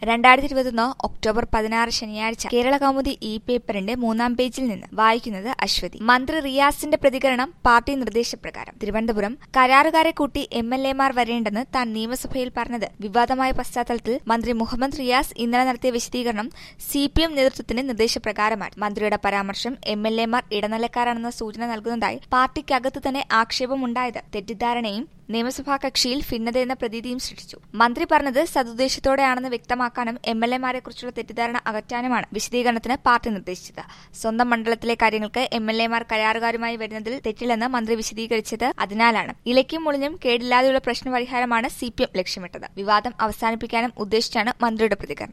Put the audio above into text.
2021 October 16 ശനിയാഴ്ച Kerala Kaumudi E പേപ്പറിന്റെ 3-ാം പേജിൽ നിന്ന് വായിക്കുന്നത് അശ്വതി. മന്ത്രി റിയാസിന്റെ പ്രതികരണം പാർട്ടി നിർദ്ദേശപ്രകാരം. തിരുവനന്തപുരം. കരാറുകാരെ കൂട്ടി എംഎൽഎമാർ വരേണ്ടെന്ന് താൻ നിയമസഭയിൽ പറഞ്ഞത് വിവാദമായ പശ്ചാത്തലത്തിൽ മന്ത്രി മുഹമ്മദ് റിയാസ് ഇന്നലെ നടത്തിയ വിശദീകരണം സിപിഎം നേതൃത്വത്തിന്റെ നിർദ്ദേശപ്രകാരമാണ്. മന്ത്രിയുടെ പരാമർശം എംഎൽഎമാർ ഇടനിലക്കാരാണെന്ന സൂചന നൽകുന്നതായി പാർട്ടിക്കകത്ത് തന്നെ ആക്ഷേപമുണ്ടായത് തെറ്റിദ്ധാരണയും നിയമസഭാ കക്ഷിയിൽ ഭിന്നതയെന്ന പ്രതീതിയും സൃഷ്ടിച്ചു. മന്ത്രി പറഞ്ഞത് സതുദ്ദേശത്തോടെയാണെന്ന് വ്യക്തമാക്കാനും എംഎൽഎമാരെക്കുറിച്ചുള്ള തെറ്റിദ്ധാരണ അകറ്റാനുമാണ് വിശദീകരണത്തിന് പാർട്ടി നിർദ്ദേശിച്ചത്. സ്വന്തം മണ്ഡലത്തിലെ കാര്യങ്ങൾക്ക് എംഎൽഎമാർ കരാറുകാരുമായി വരുന്നതിൽ തെറ്റില്ലെന്ന് മന്ത്രി വിശദീകരിച്ചത് അതിനാലാണ്. ഇലയ്ക്കും മുളിഞ്ഞും കേടില്ലാതെയുള്ള പ്രശ്നപരിഹാരമാണ് സിപിഎം ലക്ഷ്യമിട്ടത്. വിവാദം അവസാനിപ്പിക്കാനും ഉദ്ദേശിച്ചാണ് മന്ത്രിയുടെ പ്രതികരണം.